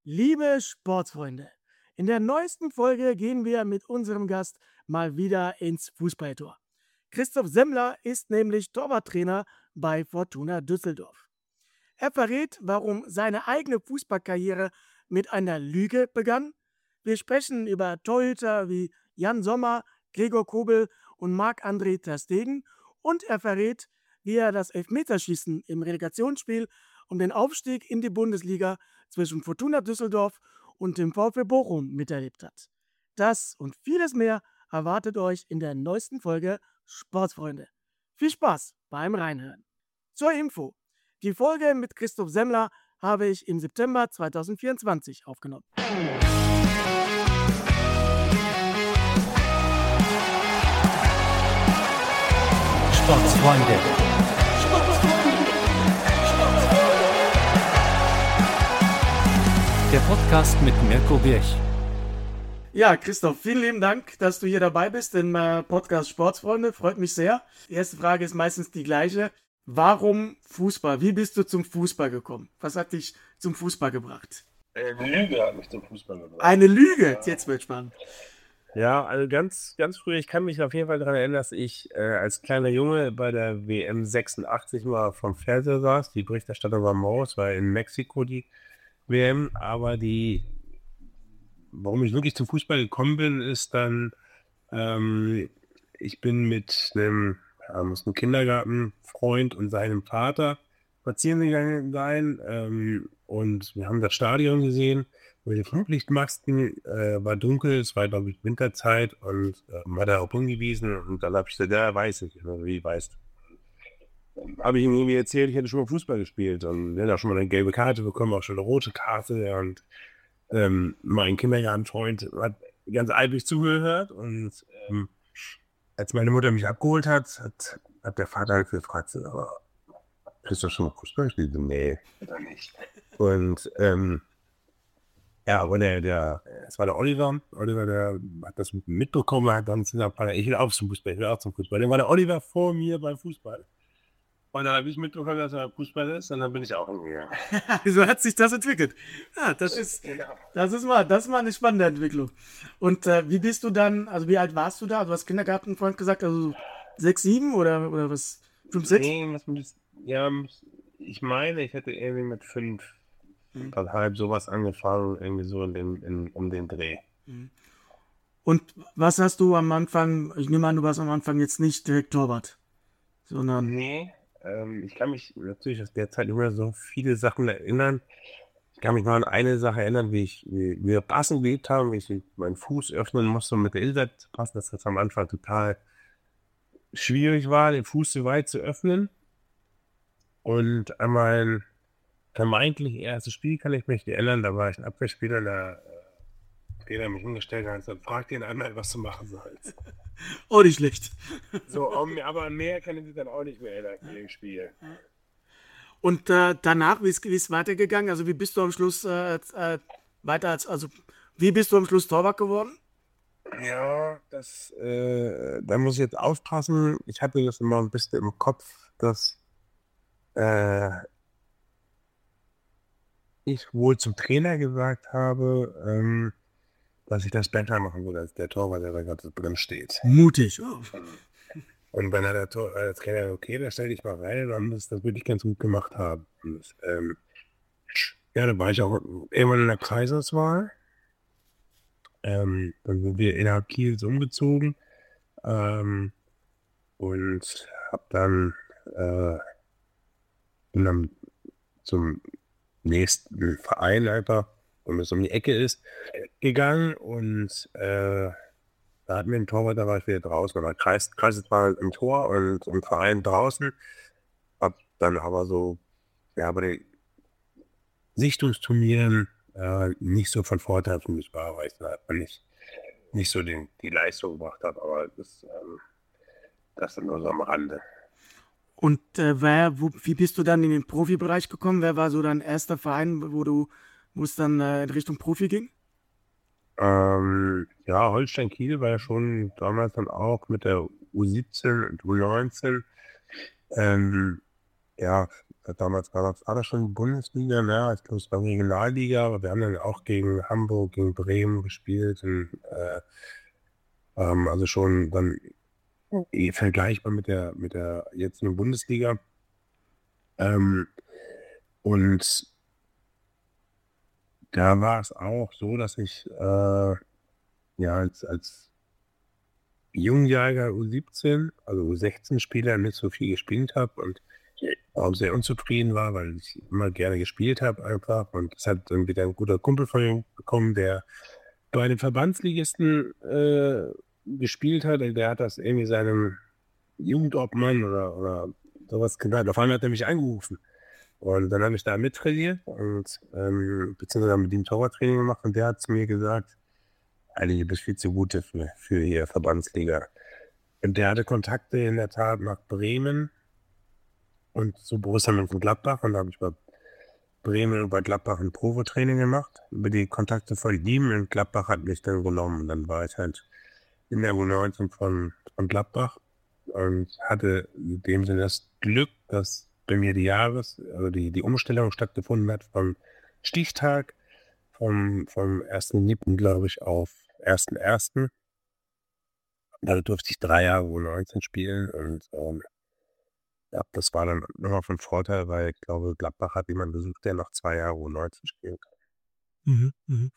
Liebe Sportsfreunde, in der neuesten Folge gehen wir mit unserem Gast mal wieder ins Fußballtor. Christoph Semmler ist nämlich Torwarttrainer bei Fortuna Düsseldorf. Er verrät, warum seine eigene Fußballkarriere mit einer Lüge begann. Wir sprechen über Torhüter wie Jan Sommer, Gregor Kobel und Marc-André ter Stegen und er verrät, wie er das Elfmeterschießen im Relegationsspiel um den Aufstieg in die Bundesliga zwischen Fortuna Düsseldorf und dem VfB Bochum miterlebt hat. Das und vieles mehr erwartet euch in der neuesten Folge Sportsfreunde. Viel Spaß beim Reinhören. Zur Info: Die Folge mit Christoph Semmler habe ich im September 2024 aufgenommen. Sportsfreunde. Der Podcast mit Mirko Birch. Ja, Christoph, vielen lieben Dank, dass du hier dabei bist im Podcast Sportsfreunde. Freut mich sehr. Die erste Frage ist meistens die gleiche. Warum Fußball? Wie bist du zum Fußball gekommen? Was hat dich zum Fußball gebracht? Eine Lüge hat mich zum Fußball gebracht. Eine Lüge? Jetzt wird spannend. Ja, also ganz früh, ich kann mich auf jeden Fall daran erinnern, dass ich als kleiner Junge bei der WM 86 mal vom Fernseher saß. Die Berichterstattung war Maus, war in Mexiko die WM, aber warum ich wirklich zum Fußball gekommen bin, ist dann, ich bin mit aus einem Kindergartenfreund und seinem Vater spazieren gegangen sein, und wir haben das Stadion gesehen, mit den Flutlichtmasten, war dunkel, es war, glaube ich, Winterzeit und hat er auch hingewiesen und dann habe ich gesagt, ja, weiß ich, wie weißt du. Habe ich ihm irgendwie erzählt, ich hätte schon mal Fußball gespielt und er hat auch schon mal eine gelbe Karte bekommen, auch schon eine rote Karte und mein Kindergartenfreund hat ganz eifrig zugehört und als meine Mutter mich abgeholt hat der Vater gefragt, aber hast du schon mal Fußball gespielt? Nee, oder nicht. Und ja, aber es war der Oliver, der hat das mitbekommen, hat dann gesagt, ich will auch zum Fußball, Dann war der Oliver vor mir beim Fußball. Und dann habe ich mitbekommen, dass er Fußball ist, und dann bin ich auch hingegangen. So hat sich das entwickelt. Ja, das ist mal eine spannende Entwicklung. Und wie bist du dann, also wie alt warst du da? Du hast Kindergartenfreund gesagt, also 6, 7 oder was? 5, 6? Nee, ich meine, ich hätte irgendwie mit 5, halb sowas angefangen, irgendwie so um den Dreh. Und was hast du am Anfang, ich nehme an, du warst am Anfang jetzt nicht direkt Torwart, sondern... Nee, ich kann mich natürlich aus der Zeit immer so viele Sachen erinnern. Ich kann mich noch an eine Sache erinnern, wie wir Passen geübt haben, wie ich meinen Fuß öffnen musste, um mit der Innenseite zu passen, dass das am Anfang total schwierig war, den Fuß so weit zu öffnen. Und an mein vermeintlich erstes Spiel kann ich mich erinnern, da war ich ein Abwehrspieler, der Trainer mich hingestellt hat und gesagt, frag den anderen, was du machen sollst. Oh, nicht schlecht. So, aber mehr kann ich mich dann auch nicht mehr erinnern in dem Spiel. Und danach, wie ist weitergegangen? Also wie bist du am Schluss wie bist du am Schluss Torwart geworden? Ja, da muss ich jetzt aufpassen. Ich hatte das immer ein bisschen im Kopf, dass ich wohl zum Trainer gesagt habe, dass ich das besser machen würde als der Torwart, der da gerade drin steht. Mutig. Oh. Und wenn der Trainer, okay, da stell dich mal rein, dann das würde ich ganz gut gemacht haben. Und, ja, dann war ich auch irgendwann in der Kreisauswahl. Dann sind wir innerhalb Kiels umgezogen und bin dann zum nächsten Verein einfach, wenn es um die Ecke ist, gegangen und da hatten wir einen Torwart, da war ich wieder draußen. Aber Kreis war im Tor und im Verein draußen. Hab dann aber so, ja, bei den Sichtungsturnieren nicht so von Vorteil für mich war, weil ich da einfach nicht so die Leistung gebracht habe. Aber das dann nur so am Rande. Und wie bist du dann in den Profibereich gekommen? Wer war so dein erster Verein, wo es dann in Richtung Profi ging? Ja, Holstein Kiel war ja schon damals dann auch mit der U17 und U19. Ja, damals war das schon Bundesliga, ne? Ich glaube, es war Regionalliga, aber wir haben dann auch gegen Hamburg, gegen Bremen gespielt und also schon dann vergleichbar mit der jetzigen Bundesliga. Und da war es auch so, dass ich ja als Jungjäger U17, also U16-Spieler nicht so viel gespielt habe und auch sehr unzufrieden war, weil ich immer gerne gespielt habe einfach. Und das hat dann wieder ein guter Kumpel von mir bekommen, der bei den Verbandsligisten gespielt hat. Der hat das irgendwie seinem Jugendobmann oder sowas genannt. Auf einmal hat er mich angerufen. Und dann habe ich da mittrainiert und beziehungsweise mit ihm Torwarttraining gemacht und der hat zu mir gesagt, Alter, du bist viel zu gut für hier Verbandsliga. Und der hatte Kontakte in der Tat nach Bremen und zu Borussia Mönchengladbach und da habe ich bei Bremen und bei Gladbach ein Probetraining gemacht. Über die Kontakte von ihm und Gladbach hat mich dann genommen. Dann war ich halt in der U19 von Gladbach und hatte in dem Sinne das Glück, dass bei mir also die Umstellung stattgefunden hat vom Stichtag vom 1.7., glaube ich, auf 1.1. Da durfte ich 3 Jahre U19 spielen und ja, das war dann nochmal von Vorteil, weil ich glaube, Gladbach hat jemanden besucht, der noch 2 Jahre U19 spielen kann. Mhm, mhm.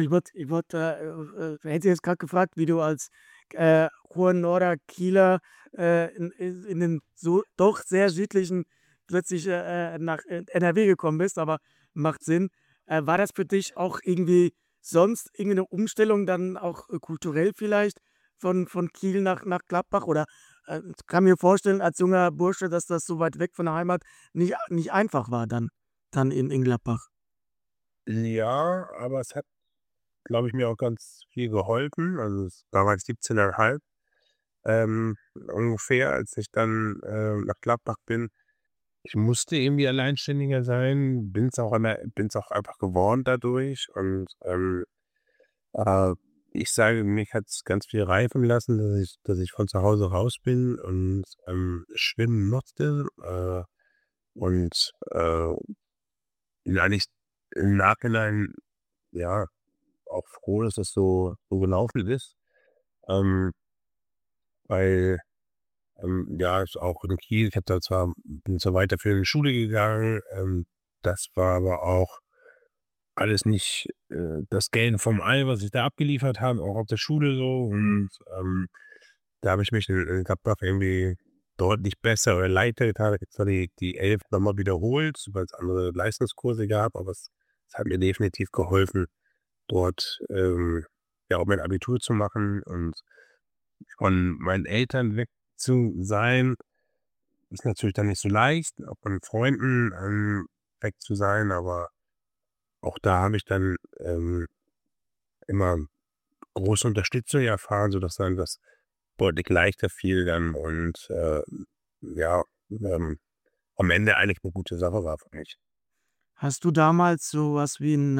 Hätte jetzt gerade gefragt, wie du als Hohennorder Kieler in den so doch sehr südlichen plötzlich nach NRW gekommen bist, aber macht Sinn. War das für dich auch irgendwie sonst irgendeine Umstellung dann auch kulturell vielleicht von Kiel nach Gladbach? Oder ich kann mir vorstellen, als junger Bursche, dass das so weit weg von der Heimat nicht einfach war dann in Gladbach. Ja, aber es hat, glaube ich, mir auch ganz viel geholfen. Also da war ich 17,5 ungefähr, als ich dann nach Gladbach bin. Ich musste irgendwie alleinständiger sein, bin's auch einfach geworden dadurch und äh, ich sage, mich hat's ganz viel reifen lassen, dass ich von zu Hause raus bin und schwimmen mochte und bin eigentlich im Nachhinein, ja, auch froh, dass das so gelaufen ist, ähm, weil, ja, ist auch in Kiel ich habe da zwar bin zur weiterführenden Schule gegangen, das war aber auch alles nicht das Gelten vom Ei, was ich da abgeliefert habe, auch auf der Schule so. Und da habe ich mich in Gladbach irgendwie deutlich besser oder leichter getan. Ich habe zwar die 11 nochmal wiederholt, weil es andere Leistungskurse gab, aber es hat mir definitiv geholfen, dort ja auch mein Abitur zu machen und von meinen Eltern weg zu sein. Ist natürlich dann nicht so leicht, auch von Freunden weg zu sein, aber auch da habe ich dann immer große Unterstützung erfahren, sodass dann das deutlich leichter fiel dann und ja, am Ende eigentlich eine gute Sache war für mich. Hast du damals so was wie 'n,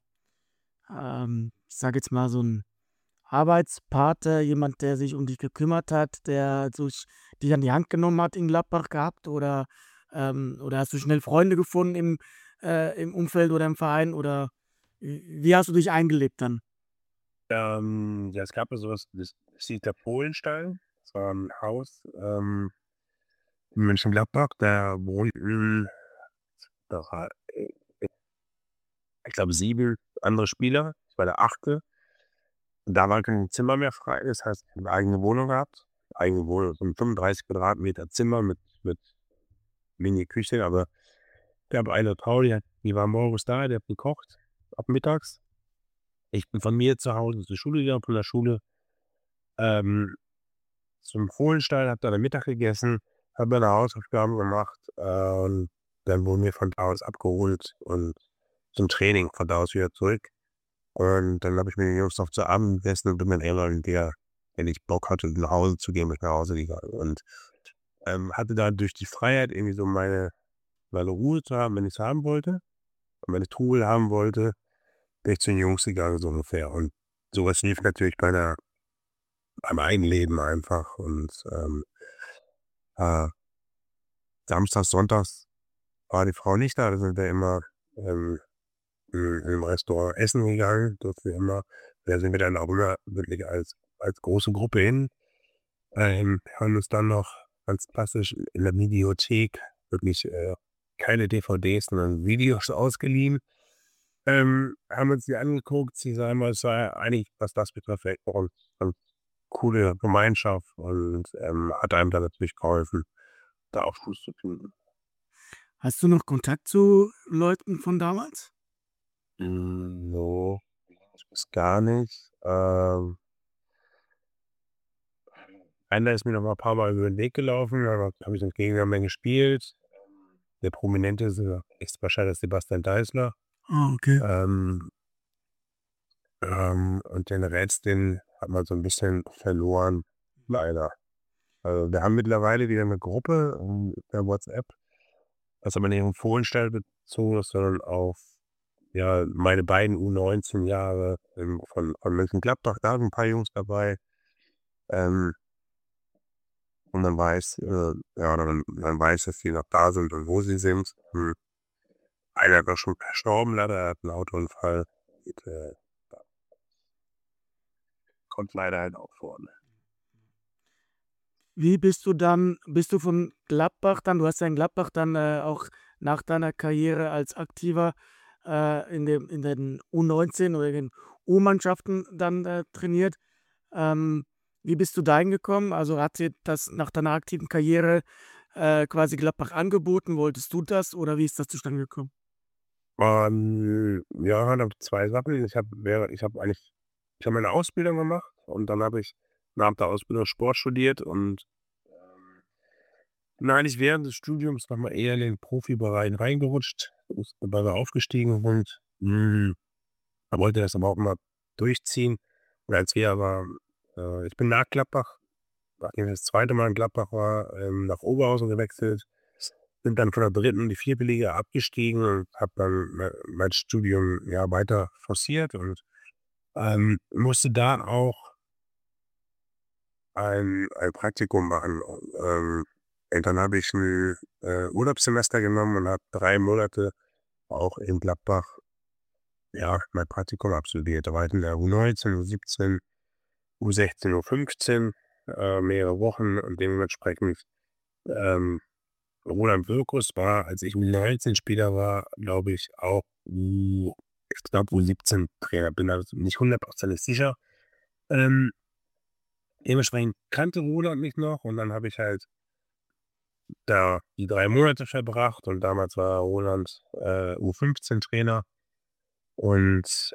ich sage jetzt mal, so 'n Arbeitspate, jemand, der sich um dich gekümmert hat, der dich an die Hand genommen hat in Gladbach gehabt oder hast du schnell Freunde gefunden im Umfeld oder im Verein oder wie hast du dich eingelebt dann? Ja, es gab ja so das hieß der Polenstall. Das war 'n Haus in Mönchengladbach, da wohnten da war, ich glaube, 7 andere Spieler. Ich war der 8. Da war kein Zimmer mehr frei. Das heißt, ich habe 'ne eigene Wohnung gehabt. Eigene Wohnung, so 'n 35 Quadratmeter Zimmer mit Mini-Küche, aber gab eine Frau, die war morgens da, die hat gekocht ab mittags. Ich bin von mir zu Hause zur Schule gegangen, von der Schule, ähm, zum Fohlenstall, habe da dann Mittag gegessen, habe meine Hausaufgaben gemacht, und dann wurden wir von da aus abgeholt und zum Training von da aus wieder zurück. Und dann habe ich mit den Jungs noch zu Abend gegessen und bin dann irgendwann wenn ich Bock hatte, nach Hause zu gehen, bin ich nach Hause gegangen und hatte dadurch die Freiheit, irgendwie so meine Ruhe zu haben, wenn ich's haben wollte. Und wenn ich Ruhe haben wollte, bin ich zu den Jungs gegangen, so ungefähr. Und sowas hilft natürlich beim eigenen einfach. Und äh, samstags, sonntags war die Frau nicht da, da sind wir immer im Restaurant essen gegangen, durften wir immer. Da sind wir dann auch immer wirklich als große Gruppe hin. Haben uns dann noch ganz klassisch in der Videothek wirklich keine DVDs, sondern Videos ausgeliehen. Haben uns die angeguckt, sie sagen mal, es war eigentlich, was das betrifft, echt auch eine coole Gemeinschaft und hat einem dann natürlich geholfen, da auch Fuß zu finden. Hast du noch Kontakt zu Leuten von damals? No, das gar nicht. Einer ist mir noch mal ein paar Mal über den Weg gelaufen, da habe ich dann gegen ihn gespielt. Der prominenteste ist wahrscheinlich Sebastian Deißler. Ah, okay. Und den Rest, den hat man so ein bisschen verloren, leider. Also, wir haben mittlerweile wieder eine Gruppe, per WhatsApp, was aber nicht auf Fohlenstall bezogen ist, sondern auf, ja, meine beiden U19 Jahre, von Mönchengladbach. Da sind 'n paar Jungs dabei. Ähm, und dann weiß, dass die noch da sind und wo sie sind. Einer ist auch schon verstorben leider, er hat 'n Autounfall und, kommt leider halt auch vor, ne? Wie bist du von Gladbach dann du hast ja in Gladbach dann, auch nach deiner Karriere als Aktiver, in den U19 oder den U-Mannschaften dann, trainiert. Ähm, Wie bist du dahin gekommen? Also, hat dir das nach deiner aktiven Karriere, quasi Gladbach angeboten? Wolltest du das oder wie ist das zustande gekommen? Ja, da 2 Sachen. Ich habe meine Ausbildung gemacht und dann habe ich nach der Ausbildung Sport studiert und, bin eigentlich während des Studiums noch mal eher in den Profibereich reingerutscht, ist dabei aufgestiegen und, er wollte das aber auch immer durchziehen. Und als wir aber ich bin nach Gladbach, nachdem ich das zweite Mal in Gladbach war, nach Oberhausen gewechselt, sind dann von der dritten in die vierte Liga abgestiegen und habe dann mein Studium, ja, weiter forciert und, musste da auch ein Praktikum machen. Und dann habe ich ein Urlaubssemester genommen und habe 3 Monate auch in Gladbach, ja, mein Praktikum absolviert. Da war ich in der U19, U17, U16, U15, mehrere Wochen und dementsprechend, ähm, Roland Wirkus war, als ich U19-Spieler war, glaube ich, auch ich glaube U17-Trainer, bin da nicht 100% sicher. Ähm, Dementsprechend kannte Roland mich noch und dann habe ich halt da die 3 Monate verbracht und damals war Roland, U15-Trainer und,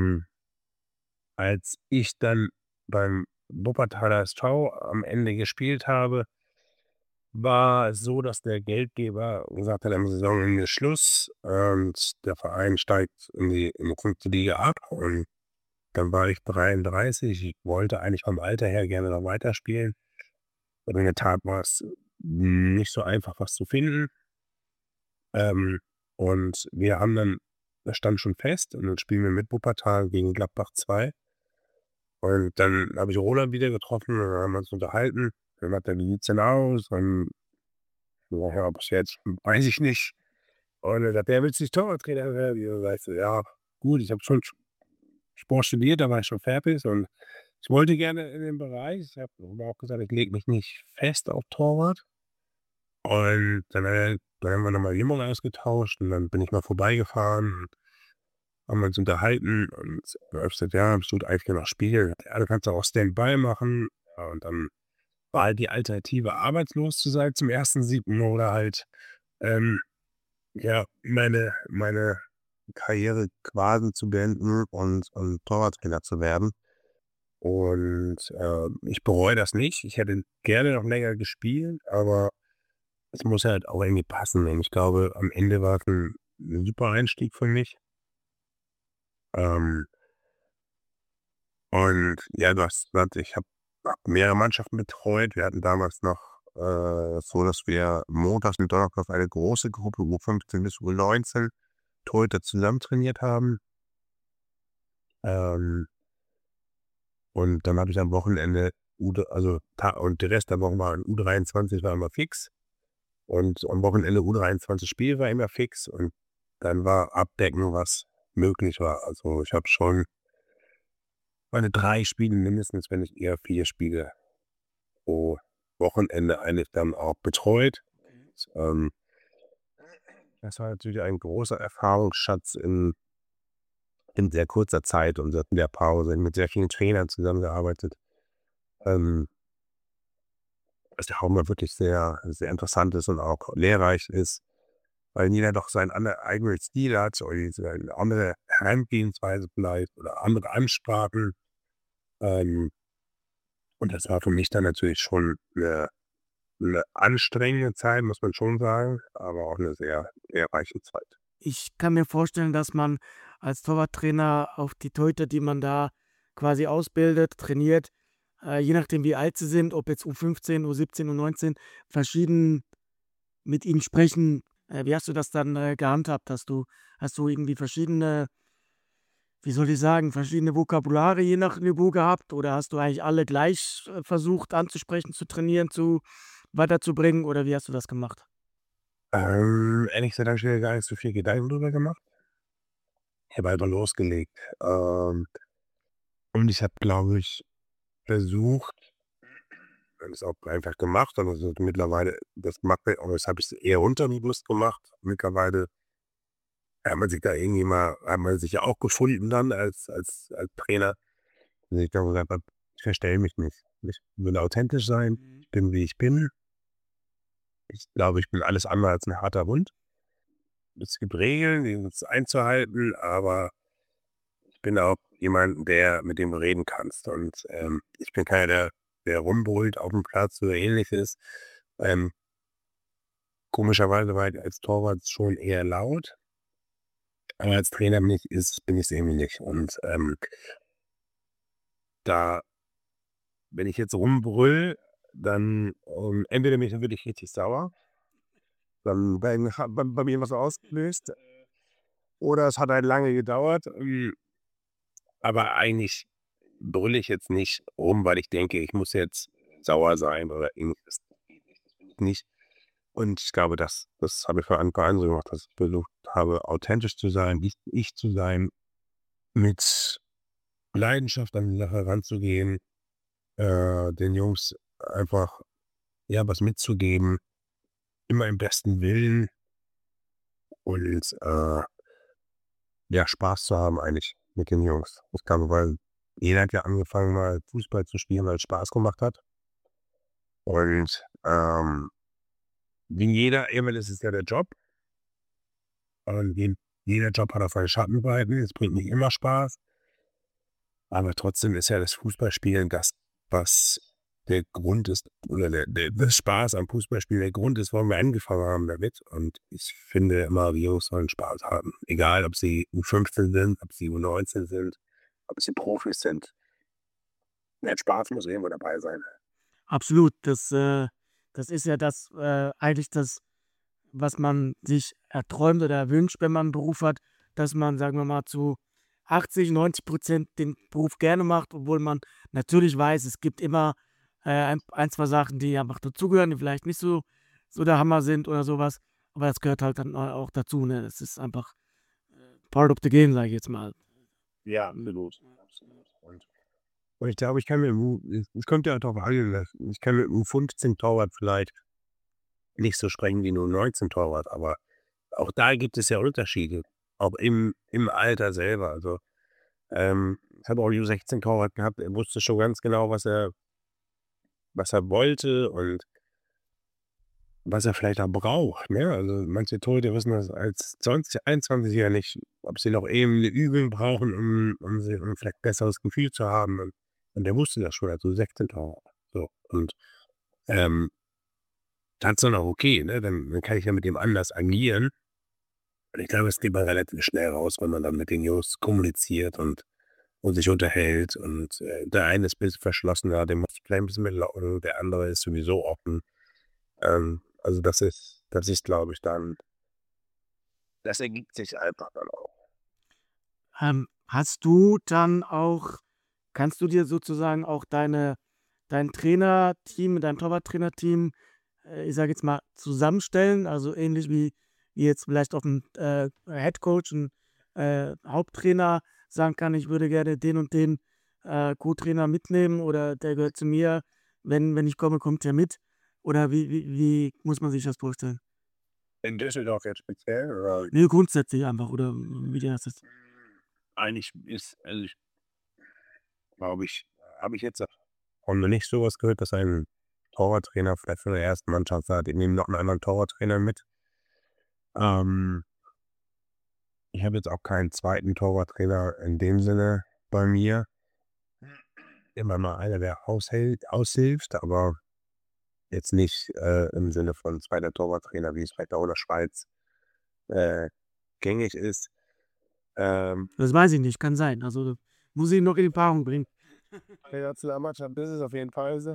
als ich dann beim Wuppertaler SV am Ende gespielt habe, war es so, dass der Geldgeber gesagt hat, am Saisonende ist Schluss und der Verein steigt in die 5. Liga ab und dann war ich 33. Ich wollte eigentlich vom Alter her gerne noch weiterspielen. Und in der Tat war es nicht so einfach, was zu finden. Ähm, und wir haben dann das stand schon fest und dann spielen wir mit Wuppertal gegen Gladbach 2. Und dann habe ich Roland wieder getroffen und dann haben wir uns unterhalten. Dann hat er: „Wie sieht's denn aus?" Und ja, bis jetzt weiß ich nicht. Und dann sagt er: „Willst du nicht Torwarttrainer werden?" Und dann sage ich so: „Ja, gut, ich habe schon Sport studiert, da war ich schon fertig und ich wollte gerne in den Bereich." Ich habe aber auch gesagt, ich lege mich nicht fest auf Torwart. Und dann haben wir noch mal die Nummer ausgetauscht und dann bin ich mal vorbeigefahren und haben uns unterhalten und er hat gesagt: „Ja, bist du eigentlich noch spielen?" „Ja, du kannst auch Standby machen." Ja, und dann war halt die Alternative, arbeitslos zu sein zum 1.7. oder halt, ähm, ja, meine Karriere quasi zu beenden und Torwarttrainer zu werden. Und, ich bereue das nicht. Ich hätte gerne noch länger gespielt, aber es muss halt auch irgendwie passen. Und ich glaube, am Ende war es 'n super Einstieg für mich. Ähm, und ja, du hast gesagt, ich habe mehrere Mannschaften betreut. Wir hatten damals noch, so, dass wir montags und donnerstags eine große Gruppe U15 bis U19 Torhüter zusammen trainiert haben. Ähm, und dann habe ich am Wochenende U also Ta und der Rest der Woche war U23 war immer fix. Und am Wochenende U23-Spiel war immer fix und dann war abdecken, was möglich war. Also ich habe schon meine 3 Spiele mindestens, wenn nicht eher 4 Spiele pro Wochenende eigentlich dann auch betreut. Ähm, Das war natürlich ein großer Erfahrungsschatz in sehr kurzer Zeit und in der Pause mit sehr vielen Trainern zusammengearbeitet. Ähm, Was ja auch immer wirklich sehr, sehr interessant ist und auch lehrreich ist, weil jeder doch seinen eigenen Stil hat oder eine andere Herangehensweise vielleicht oder andere Ansprachen. Ähm, und das war für mich dann natürlich schon eine anstrengende Zeit, muss man schon sagen, aber auch eine sehr lehrreiche Zeit. Ich kann mir vorstellen, dass man als Torwarttrainer auf die Torhüter, die man da quasi ausbildet, trainiert, je nachdem wie alt sie sind, ob jetzt U15, U17, U19, verschieden mit ihnen sprechen. Wie hast du das dann gehandhabt? Hast du irgendwie verschiedene, wie soll ich sagen, verschiedene Vokabulare je nach Niveau gehabt? Oder hast du eigentlich alle gleich versucht anzusprechen, zu trainieren, weiterzubringen? Oder wie hast du das gemacht? Ehrlich gesagt habe ich mir gar nicht so viel Gedanken drüber gemacht. Ich habe einfach losgelegt. Und ich habe, glaube ich, versucht, habe es auch einfach gemacht, also mittlerweile, das macht man, aber das habe ich eher unterbewusst gemacht. Mittlerweile hat man sich ja auch gefunden dann als Trainer, dass ich dann gesagt habe: „Ich verstelle mich nicht. Ich will authentisch sein. Mhm. Ich bin, wie ich bin. Ich glaube, ich bin alles andere als 'n harter Hund. Es gibt Regeln, die gibt's einzuhalten, aber ich bin auch jemand, mit dem du reden kannst. Und, ich bin keiner, der rumbrüllt auf dem Platz oder Ähnliches. Ähm, Komischerweise war ich als Torwart schon eher laut, aber als Trainer bin ich's irgendwie nicht. Und, da wenn ich jetzt rumbrülle, dann, entweder bin ich dann wirklich richtig sauer, dann hat bei mir was ausgelöst, oder es hat halt lange gedauert, aber eigentlich brülle ich jetzt nicht rum, weil ich denke, ich muss jetzt sauer sein oder Ähnliches. Das geht nicht, das bin ich nicht. Und ich glaube, das habe ich von Anfang an so gemacht, dass ich versucht habe, authentisch zu sein, ich zu sein, mit Leidenschaft an die Sache ranzugehen, den Jungs einfach, ja, was mitzugeben, immer im besten Willen und, ja, Spaß zu haben eigentlich mit den Jungs. Ich glaube, weil jeder hat ja angefangen, mal Fußball zu spielen, weil es Spaß gemacht hat. Und, wie jeder irgendwann ist es ja der Job und jeder Job hat auch seine Schattenseiten. Es bringt nicht immer Spaß, aber trotzdem ist ja das Fußballspielen das, was der Grund ist oder der Spaß am Fußballspielen der Grund ist, warum wir angefangen haben damit. Und ich finde immer, die Jungs sollen Spaß haben, egal ob sie U15 sind, ob sie U19 sind, ob sie Profis sind. Der Spaß muss irgendwo dabei sein. Absolut, das ist ja das, eigentlich das, was man sich erträumt oder erwünscht, wenn man 'n Beruf hat, dass man, sagen wir mal, zu 80, 90% den Beruf gerne macht, obwohl man natürlich weiß, es gibt immer, 2 Sachen, die einfach dazugehören, die vielleicht nicht so der Hammer sind oder sowas. Aber das gehört halt dann auch dazu, ne? Das ist einfach, part of the game, sage ich jetzt mal. Ja, absolut, absolut. Und ich glaube, ich kann mit 'm U es kommt ja darauf an, ich kann mit 'm U15-Torwart vielleicht nicht so sprechen wie 'n U19-Torwart, aber auch da gibt es ja Unterschiede, auch im Alter selber. Also, ich habe auch 'n U16-Torwart gehabt, er wusste schon ganz genau, was er wollte und was er vielleicht auch braucht, ne? Also, manche Torhüter wissen das als 21-Jähriger nicht, ob sie noch eben 'ne Übung brauchen, um vielleicht 'n besseres Gefühl zu haben und der wusste das schon als U16-Torwart. So und, ähm, dann ist dann auch okay, ne? Dann kann ich ja mit dem anders agieren. Und ich glaube, es geht man relativ schnell raus, wenn man dann mit den Jungs kommuniziert und sich unterhält und, der eine ist bisschen verschlossener, der muss vielleicht 'n bisschen mehr locken, der andere ist sowieso offen. Also das ist, glaube ich, dann das ergibt sich einfach dann auch. Hast du dann auch kannst du dir sozusagen auch dein Trainerteam, dein Torwarttrainerteam, ich sage jetzt mal, zusammenstellen, also ähnlich wie jetzt vielleicht auch ein Headcoach, ein Haupttrainer sagen kann, ich würde gerne den und den Co-Trainer mitnehmen oder der gehört zu mir, wenn ich komme, kommt er mit. Oder wie muss man sich das vorstellen? In Düsseldorf jetzt speziell oder? Nee, grundsätzlich einfach, oder wie der das ist. Eigentlich ist, also ich glaube ich, habe ich jetzt auch noch nicht so was gehört, dass ein Torwarttrainer vielleicht von der ersten Mannschaft sagt, ich nehme noch einen anderen Torwarttrainer mit. Ähm, Ich habe jetzt auch keinen zweiten Torwarttrainer in dem Sinne bei mir. Immer mal einer, der aushilft, aber jetzt nicht im Sinne von zweiter Torwarttrainer, wie es vielleicht auch in der Schweiz äh, gängig ist. Das weiß ich nicht, kann sein. Also muss ich noch in Erfahrung bringen. Bei der Nationalmannschaft ist es auf jeden Fall so.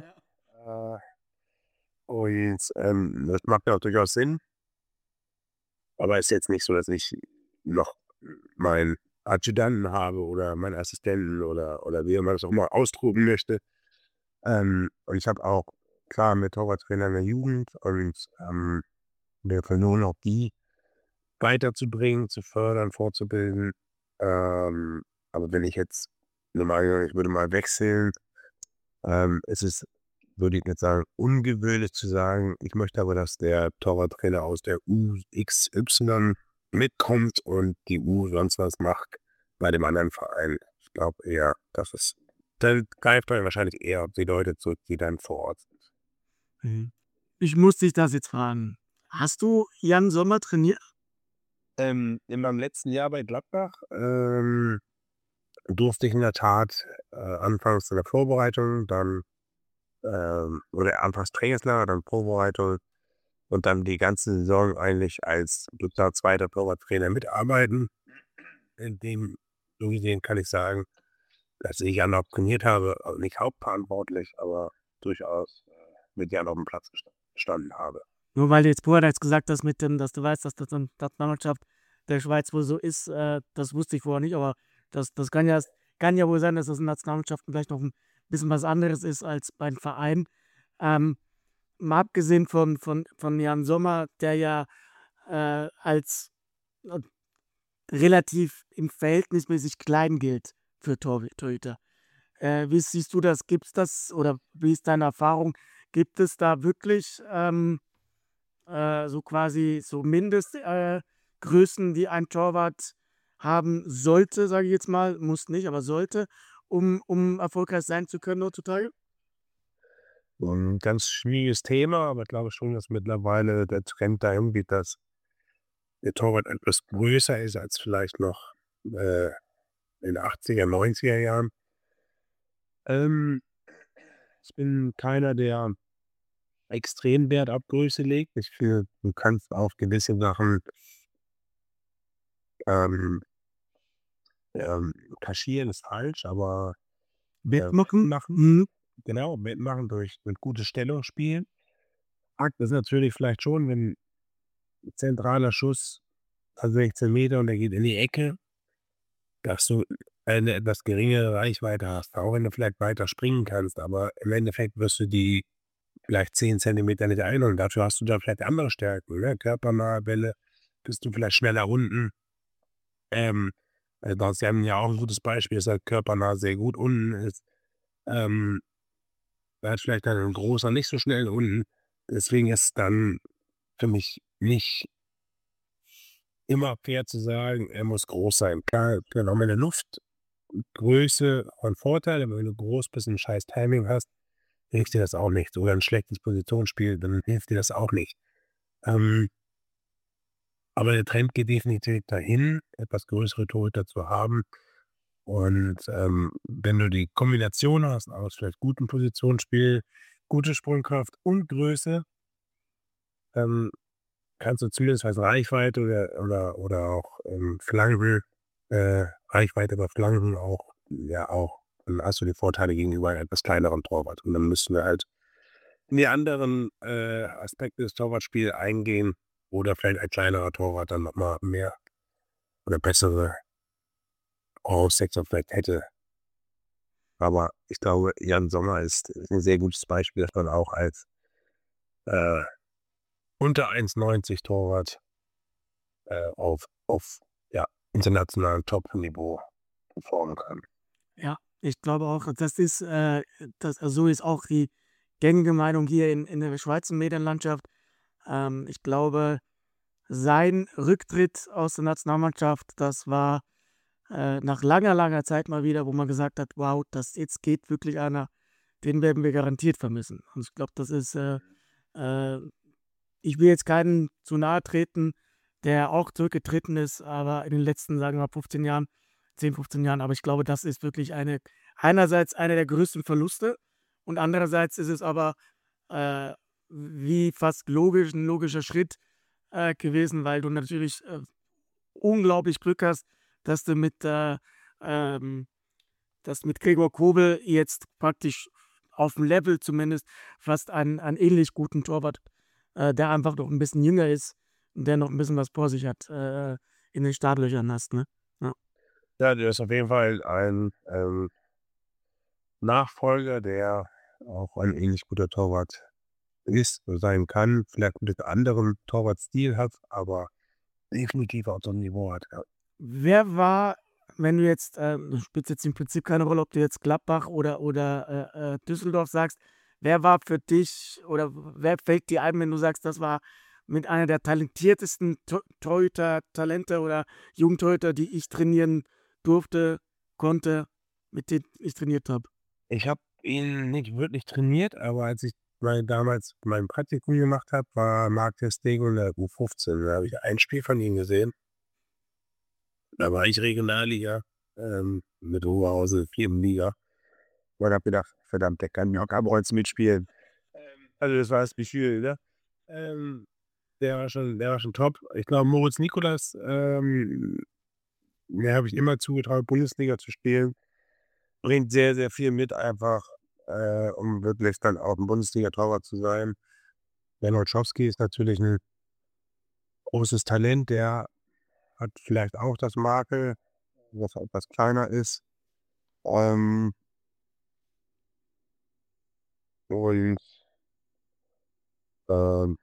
Und das macht ja auch durchaus Sinn. Aber es ist jetzt nicht so, dass ich noch meinen Adjutanten habe oder meinen Assistenten oder wie man das auch immer austoben möchte. Und ich habe auch, klar, mit Torwarttrainer in der Jugend und wir versuchen auch die weiterzubringen, zu fördern, fortzubilden. Aber wenn ich jetzt ich würde mal wechseln, es ist, würde ich jetzt sagen, ungewöhnlich zu sagen, ich möchte aber, dass der Torwarttrainer aus der UXY mitkommt und die U sonst was macht bei dem anderen Verein. Ich glaube eher, dass es, dann greift man wahrscheinlich eher auf die Leute zurück, die dann vor Ort sind. Mhm. Ich muss dich das jetzt fragen. Hast du Jan Sommer trainiert? In meinem letzten Jahr bei Gladbach durfte ich in der Tat anfangs in der Vorbereitung, dann oder anfangs Trainingslager, dann Vorbereitung und dann die ganze Saison eigentlich als sozusagen zweiter Torwarttrainer mitarbeiten. In dem so gesehen kann ich sagen, dass ich Jan auch trainiert habe, also nicht hauptverantwortlich, aber durchaus mit Jan auf dem Platz gestanden habe. Nur weil du jetzt vorher gesagt hast, dass du weißt, dass das eine Nationalmannschaft der Schweiz wohl so ist, das wusste ich vorher nicht, aber das kann ja wohl sein, dass das in Nationalmannschaften vielleicht noch ein bisschen was anderes ist als bei den Vereinen. Mal abgesehen von Jan Sommer, der ja als äh, relativ im verhältnismäßig klein gilt für Torhüter. Wie siehst du das? Gibt es das oder wie ist deine Erfahrung? Gibt es da wirklich so quasi so Größen, die ein Torwart haben sollte, sage ich jetzt mal, muss nicht, aber sollte, um erfolgreich sein zu können heutzutage? So 'n ganz schwieriges Thema, aber ich glaube schon, dass mittlerweile der Trend dahin geht, dass der Torwart etwas größer ist als vielleicht noch äh, in den 80er, 90er Jahren. Ähm, Ich bin keiner, der extrem Wert auf Größe legt. Ich finde, du kannst auf gewisse Sachen ähm, kaschieren ist falsch, aber Wettmachen? machen, Mhm. genau, mitmachen durch gutes Stellungsspiel. Fakt ist natürlich vielleicht schon, wenn 'n zentraler Schuss 16 Meter und der geht in die Ecke, dass du eine etwas geringere Reichweite hast, auch wenn du vielleicht weiter springen kannst, aber im Endeffekt wirst du die vielleicht 10 Zentimeter nicht einholen. Dafür hast du da vielleicht andere Stärken, ne? Körpernahe Bälle, bist du vielleicht schneller unten. Da ist Jan ja auch 'n gutes Beispiel, dass er körpernah sehr gut unten ist. Ähm, Da ist vielleicht dann 'n Großer nicht so schnell unten. Deswegen ist dann für mich nicht immer fair zu sagen, er muss groß sein. Klar, genau, mit der Luftgröße von Vorteil, aber wenn du groß bist und 'n scheiß Timing hast, hilft dir das auch nicht. Oder 'n schlechtes Positionsspiel, dann hilft dir das auch nicht. Ähm, aber der Trend geht definitiv dahin, etwas größere Torhüter zu haben. Und wenn du die Kombination hast aus vielleicht gutem Positionsspiel, gute Sprungkraft und Größe, ähm, kannst du zumindest was Reichweite oder auch Flanken, Reichweite über Flanken auch, ja auch, dann hast du die Vorteile gegenüber einem etwas kleineren Torwart. Und dann müssen wir halt in die anderen Aspekte des Torwartspiels eingehen, oder vielleicht ein kleinerer Torwart dann nochmal mehr oder bessere Voraussetzungen vielleicht hätte. Aber ich glaube, Jan Sommer ist 'n sehr gutes Beispiel, dass man auch als unter 1,90 Torwart auf internationalem Top-Niveau performen kann. Ja, ich glaube auch, das ist, so ist auch die gängige Meinung hier in der Schweizer Medienlandschaft. Ich glaube, sein Rücktritt aus der Nationalmannschaft, das war nach langer, langer Zeit mal wieder, wo man gesagt hat, wow, jetzt geht wirklich einer, den werden wir garantiert vermissen. Und ich glaube, das ist, äh, ich will jetzt keinen zu nahe treten, der auch zurückgetreten ist, aber in den letzten, sagen wir mal, 15 Jahren, 10, 15 Jahren, aber ich glaube, das ist wirklich einerseits einer der größten Verluste und andererseits ist es aber äh, wie fast ein logischer Schritt gewesen, weil du natürlich unglaublich Glück hast, dass du ähm, dass mit Gregor Kobel jetzt praktisch auf dem Level zumindest fast einen ähnlich guten Torwart, der einfach noch ein bisschen jünger ist und der noch ein bisschen was vor sich hat, in den Startlöchern hast, ne? Ja. Ja, der ist auf jeden Fall ein Nachfolger, der auch ein ähnlich guter Torwart ist oder sein kann, vielleicht mit einem anderen Torwartstil hat, aber definitiv auf so einem Niveau hat, ja. Wer war, wenn du jetzt, das spielt jetzt im Prinzip keine Rolle, ob du jetzt Gladbach oder Düsseldorf sagst, wer war für dich oder wer fällt dir ein, wenn du sagst, das war mit einer der talentiertesten Torhüter-Talente oder Jugendtorhüter, die ich trainieren durfte, konnte, mit denen ich trainiert habe? Ich habe ihn nicht wirklich trainiert, aber als ich damals mein Praktikum gemacht habe, war Marc ter Stegen in der U15. Da habe ich ein Spiel von ihm gesehen. Da war ich Regionalliga, mit Oberhausen 4. Liga und habe gedacht: „Verdammt, der kann ja auch am Holz mitspielen." Also, das war das Gefühl, ne? Ähm, der war schon top. Ich glaube, Moritz Nicolas, dem habe ich immer zugetraut, Bundesliga zu spielen. Bringt sehr, sehr viel mit einfach, um wirklich dann auch 'n Bundesliga-Torwart zu sein. Ben Olszewski ist natürlich 'n großes Talent, der hat vielleicht auch das Makel, dass er etwas kleiner ist. Ähm, und, ähm,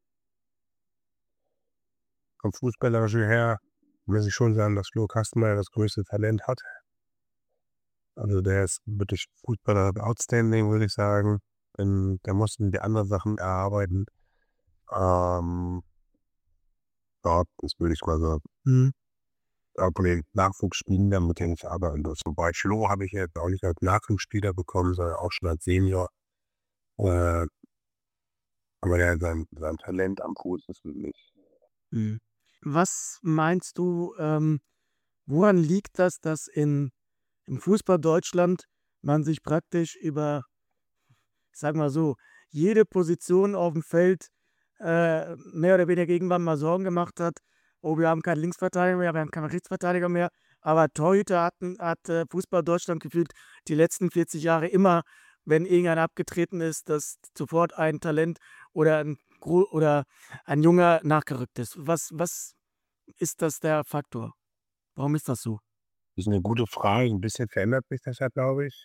vom Fußballerischen her muss ich schon sagen, dass Flo Kastenmeier das größte Talent hat. Also, der ist wirklich Fußballer outstanding, würde ich sagen. Der muss die anderen Sachen erarbeiten. Ähm, ja, das würde ich mal sagen. Mhm. Auch von den Nachwuchsspielern, mit denen ich arbeite. Also, zum Beispiel Flo habe ich jetzt auch nicht als Nachwuchsspieler bekommen, sondern auch schon als Senior. Äh, aber der sein Talent am Fuß ist wirklich. Mhm. Was meinst du, woran liegt das, dass im Fußball Deutschland man sich praktisch über, ich sage mal so, jede Position auf dem Feld mehr oder weniger irgendwann mal Sorgen gemacht hat: „Oh, wir haben keinen Linksverteidiger mehr, wir haben keinen Rechtsverteidiger mehr.“ Aber Torhüter hat Fußball Deutschland gefühlt die letzten 40 Jahre immer, wenn irgendeiner abgetreten ist, dass sofort ein Talent oder ein Junger nachgerückt ist. Was ist das der Faktor? Warum ist das so? Das ist 'ne gute Frage. 'N bisschen verändert sich das ja, glaube ich.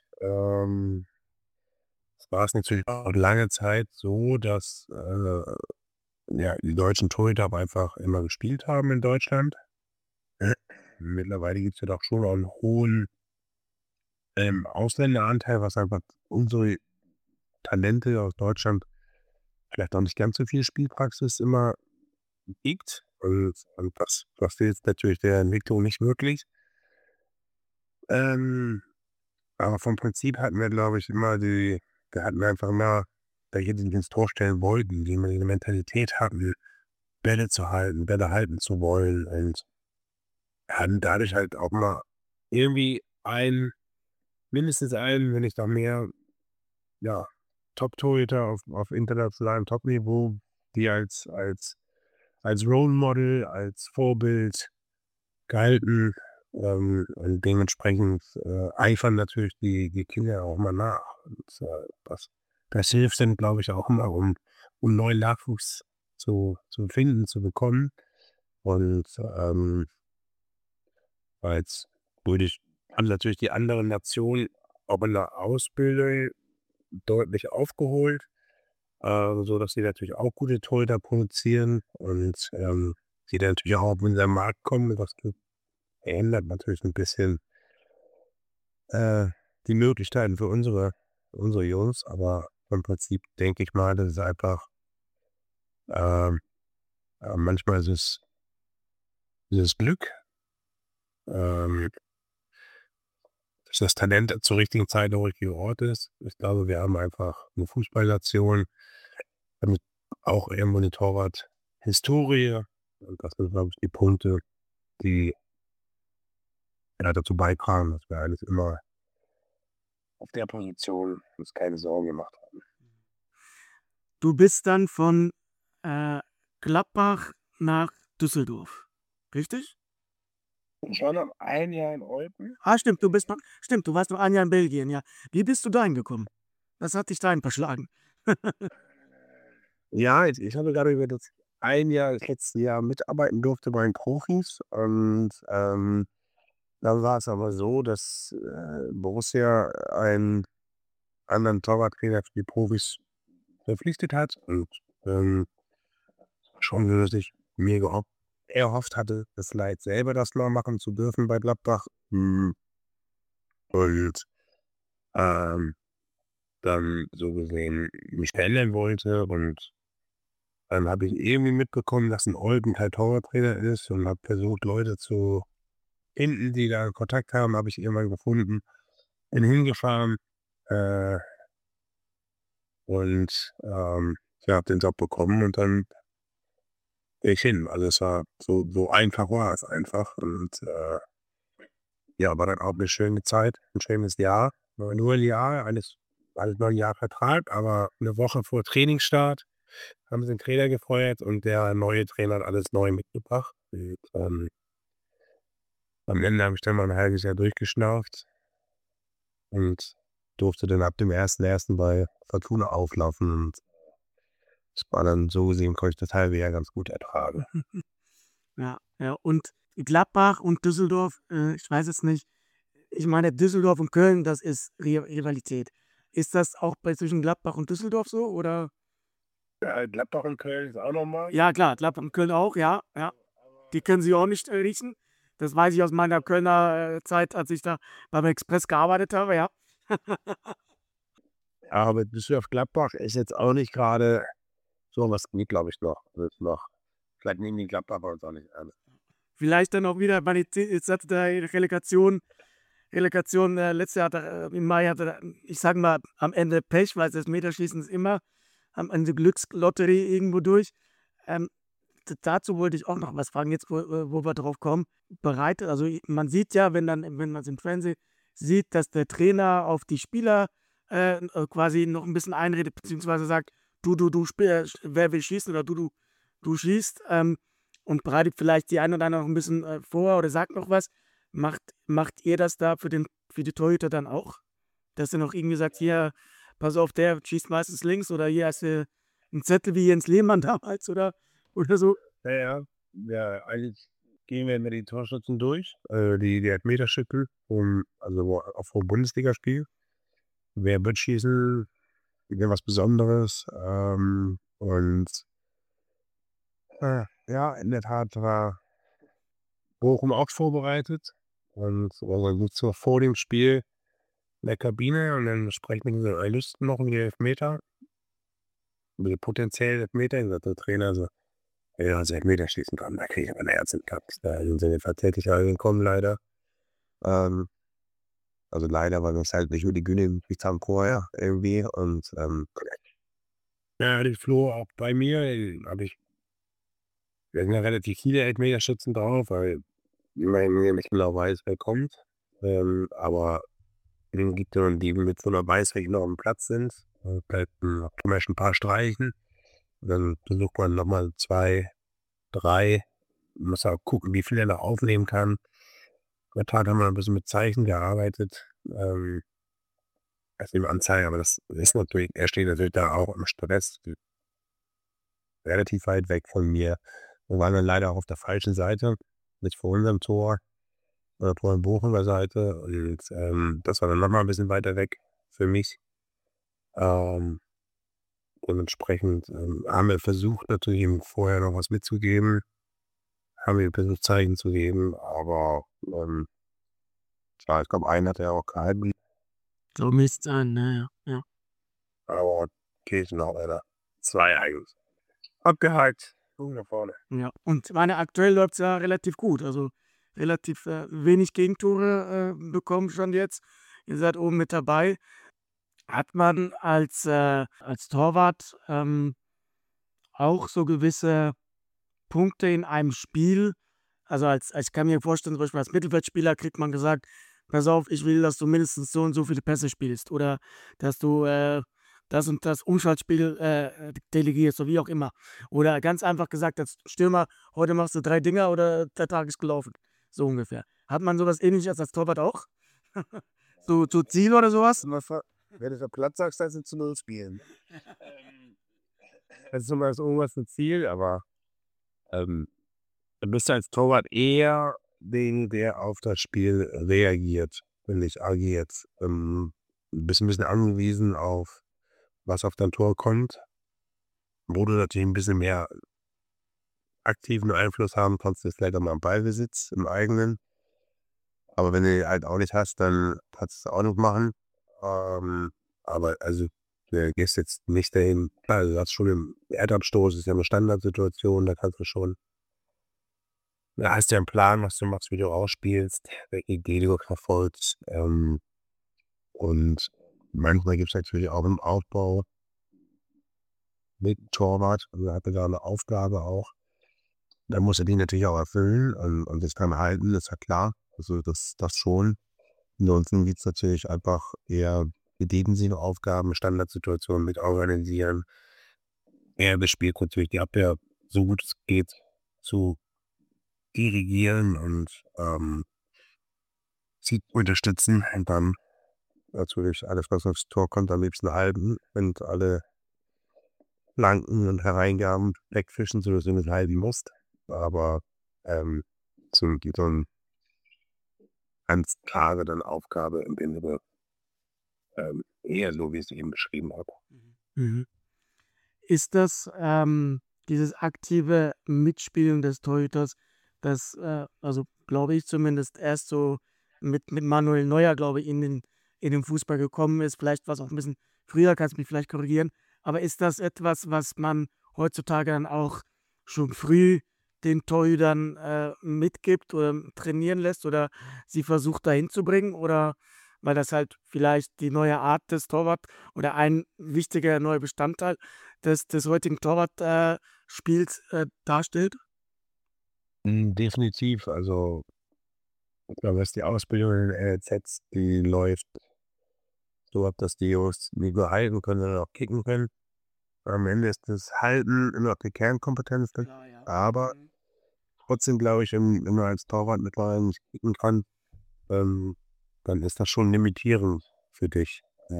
Es war es natürlich auch lange Zeit so, dass, ja, die deutschen Torhüter aber einfach immer gespielt haben in Deutschland. Mittlerweile gibt's ja doch schon auch 'n hohen, Ausländeranteil, was einfach unsere Talente aus Deutschland vielleicht auch nicht ganz so viel Spielpraxis immer gibt. Und das hilft natürlich der Entwicklung nicht wirklich. Ähm, aber vom Prinzip hatten wir, glaube ich, wir hatten einfach immer welche, die sich ins Tor stellen wollten, die immer diese Mentalität hatten, Bälle zu halten, Bälle halten zu wollen und hatten dadurch halt auch mal irgendwie mindestens einen, wenn nicht noch mehr, ja, Top-Torhüter auf internationalem Top-Niveau, die als Role Model, als Vorbild gehalten, und dementsprechend, eifern natürlich die Kinder auch mal nach. Und, das hilft dann, glaube ich, auch immer, um neuen Nachwuchs zu finden, zu bekommen. Und, als würde ich haben natürlich die anderen Nationen auch in der Ausbildung deutlich aufgeholt. so dass sie natürlich auch gute Torhüter produzieren und die dann natürlich auch auf unseren Markt kommen. Das ändert natürlich ein bisschen äh, die Möglichkeiten für unsere Jungs, aber im Prinzip denke ich mal, das ist einfach, ähm, manchmal ist es Glück, ähm, dass das Talent zur richtigen Zeit am richtigen Ort ist. Ich glaube, wir haben einfach eine Fußballnation, damit auch irgendwo eine Torwart-Historie. Und das sind, glaube ich, die Punkte, die ja dazu beitragen, dass wir eigentlich immer auf der Position uns keine Sorgen gemacht haben. Du bist dann von Gladbach nach Düsseldorf, richtig? Ich war noch ein Jahr in Olpen. Ah, stimmt, du warst noch ein Jahr in Belgien, ja. Wie bist du dahin gekommen? Was hat dich dahin verschlagen? Ja, ich habe gerade über das ein Jahr, das letzte Jahr mitarbeiten durfte bei den Profis und dann war es aber so, dass Borussia einen anderen Torwarttrainer für die Profis verpflichtet hat und schon so, dass ich mir erhofft hatte, das Leid selber das mal machen zu dürfen bei Gladbach. Und ähm, dann so gesehen mich verändern wollte und dann habe ich irgendwie mitbekommen, dass in Olden halt Torwarttrainer ist und habe versucht, Leute zu finden, die da Kontakt haben, habe ich irgendwann gefunden. Bin hingefahren äh, und ja, habe den Job bekommen und dann bin ich hin. Also es war so einfach war es einfach und ja, war dann auch eine schöne Zeit, ein schönes Jahr. War nur ein Jahr, alles nur ein Jahr Vertrag, aber eine Woche vor Trainingsstart haben sie den Trainer gefeuert und der neue Trainer hat alles neu mitgebracht. Und, am Ende habe ich dann mal ein halbes Jahr durchgeschnauft und durfte dann ab dem 1.1. bei Fortuna auflaufen und das war dann so gesehen, konnte ich das halbe Jahr ganz gut ertragen. Ja, ja. Und Gladbach und Düsseldorf, ich weiß es nicht. Ich meine, Düsseldorf und Köln, das ist Rivalität. Ist das auch zwischen Gladbach und Düsseldorf so? Oder? Gladbach und Köln ist auch nochmal. Ja, klar, Gladbach und Köln auch, ja, ja. Die können sie auch nicht riechen. Das weiß ich aus meiner Kölner Zeit, als ich da beim Express gearbeitet habe, ja. Aber Düsseldorf-Gladbach ist jetzt auch nicht gerade so, was geht, glaube ich, noch. Das ist noch. Vielleicht nehmen die Gladbacher uns auch nicht an. Vielleicht dann auch wieder, jetzt hatte der Relegation letztes Jahr, im Mai hatte er, ich sage mal, am Ende Pech, weil das Meterschießen ist immer am Ende Glückslotterie irgendwo durch. Ähm, dazu wollte ich auch noch was fragen, jetzt wo wir drauf kommen. Also man sieht ja, wenn man es im Fernsehen sieht, dass der Trainer auf die Spieler quasi noch ein bisschen einredet, beziehungsweise sagt, du spielst, wer will schießen oder du schießt und bereitet vielleicht die einen oder anderen noch ein bisschen vor oder sagt noch was. Macht ihr das da für die Torhüter dann auch? Dass ihr noch irgendwie sagt, hier, pass auf, der schießt meistens links oder hier hast du einen Zettel wie Jens Lehmann damals oder so. Ja, ja, eigentlich gehen wir mit den Torschützen durch, die Elfmeterschützen, also auch vom Bundesligaspiel. Wer wird schießen, wäre was Besonderes. Und ja, in der Tat war Bochum auch vorbereitet und so vor dem Spiel in der Kabine und dann sprechen wir mit den Analysten noch um die Elfmeter, über die potenziellen Elfmeter. Und sagt der Trainer so, ja, also Elfmeter schießen kann, da kriege ich aber einen Herzinfarkt. Da sind sie tatsächlich gekommen, leider. Ähm, also leider, weil wir es halt nicht über die Bühne gekriegt haben vorher irgendwie. Und ja, die Flo auch bei mir, wir sind ja relativ viele Elfmeterschützen drauf, weil immerhin nicht genau weiß, wer kommt. Aber dann gibt es dann die mit so einer weiß, welche noch am Platz sind. Bleibt zum Beispiel ein paar streichen. Und dann versucht man nochmal 2, 3. Muss auch gucken, wie viel er noch aufnehmen kann. In der Tat haben wir ein bisschen mit Zeichen gearbeitet. Also im Anzeigen, aber das ist natürlich, er steht natürlich da auch im Stress, relativ weit weg von mir. Wir waren dann leider auch auf der falschen Seite, nicht vor unserem Tor, vor der Bochumer Seite. Und das war dann nochmal ein bisschen weiter weg für mich. Ähm, dementsprechend haben wir versucht, natürlich ihm vorher noch was mitzugeben, haben ihm ein bisschen Zeichen zu geben, aber klar, ich glaube, einen hat er auch gehalten, So müsste es sein, ne? Ja. aber Kirchen auch leider 2 eigentlich. Abgehakt, gucken nach vorne. Ja. Und meine, aktuell läuft es ja relativ gut. Also relativ wenig Gegentore bekommen schon jetzt. Ihr seid oben mit dabei. Hat man als Torwart auch so gewisse Punkte in einem Spiel? Also ich kann mir vorstellen, zum Beispiel als Mittelfeldspieler kriegt man gesagt, pass auf, ich will, dass du mindestens so und so viele Pässe spielst oder dass du das und das Umschaltspiel delegierst, so wie auch immer. Oder ganz einfach gesagt, als Stürmer, heute machst du 3 Dinger oder der Tag ist gelaufen. So ungefähr. Hat man sowas ähnliches als Torwart auch? So Ziel oder sowas? Wenn du auf Platz sagst, dann sind zu 0 spielen. Das ist immer so irgendwas ein Ziel, aber du bist als Torwart eher der auf das Spiel reagiert, wenn nicht agiert. Du bist ein bisschen angewiesen auf, was auf dein Tor kommt, wo du natürlich ein bisschen mehr aktiven Einfluss haben kannst, ist vielleicht auch mal am Ballbesitz im eigenen. Aber wenn du den halt auch nicht hast, dann kannst du es auch nicht machen. Aber also, du gehst jetzt nicht dahin. Klar, du hast schon im Erdabstoß, ist ja eine Standardsituation, da kannst du schon. Da hast du ja einen Plan, was du machst, wie du rausspielst, welche Idee du verfolgst. Und manchmal gibt es natürlich auch im Aufbau mit dem Torwart, also hat er da eine Aufgabe auch. Dann muss er die natürlich auch erfüllen und das kann er halten, ist ja klar. Also das schon. Ansonsten gibt es natürlich einfach eher die defensive Aufgaben, Standardsituationen mit organisieren. Er bespielt natürlich die Abwehr so gut es geht zu dirigieren und sie unterstützen und dann natürlich alles, was aufs Tor kommt, am liebsten halten und alle Flanken und Hereingaben wegfischen, sodass du nicht halten musst. Aber so eine ganz klare dann Aufgabe im Innere eher so, wie ich es eben beschrieben habe. Mhm. Ist das dieses aktive Mitspielen des Torhüters, das, also glaube ich zumindest, erst so mit Manuel Neuer, glaube ich, in den Fußball gekommen ist. Vielleicht war es auch ein bisschen früher, kannst mich vielleicht korrigieren. Aber ist das etwas, was man heutzutage dann auch schon früh den Torhütern mitgibt oder trainieren lässt oder sie versucht dahin zu bringen? Oder weil das halt vielleicht die neue Art des Torwart oder ein wichtiger neuer Bestandteil des heutigen Torwartspiels darstellt? Definitiv. Also, ich glaube, dass die Ausbildung in den NLZs, die läuft so ab, dass die Jungs nicht nur halten können, sondern auch kicken können. Am Ende ist das Halten immer noch die Kernkompetenz, Klar, ja. aber trotzdem glaube ich, wenn man als Torwart mittlerweile nicht kicken kann, dann ist das schon limitierend für dich.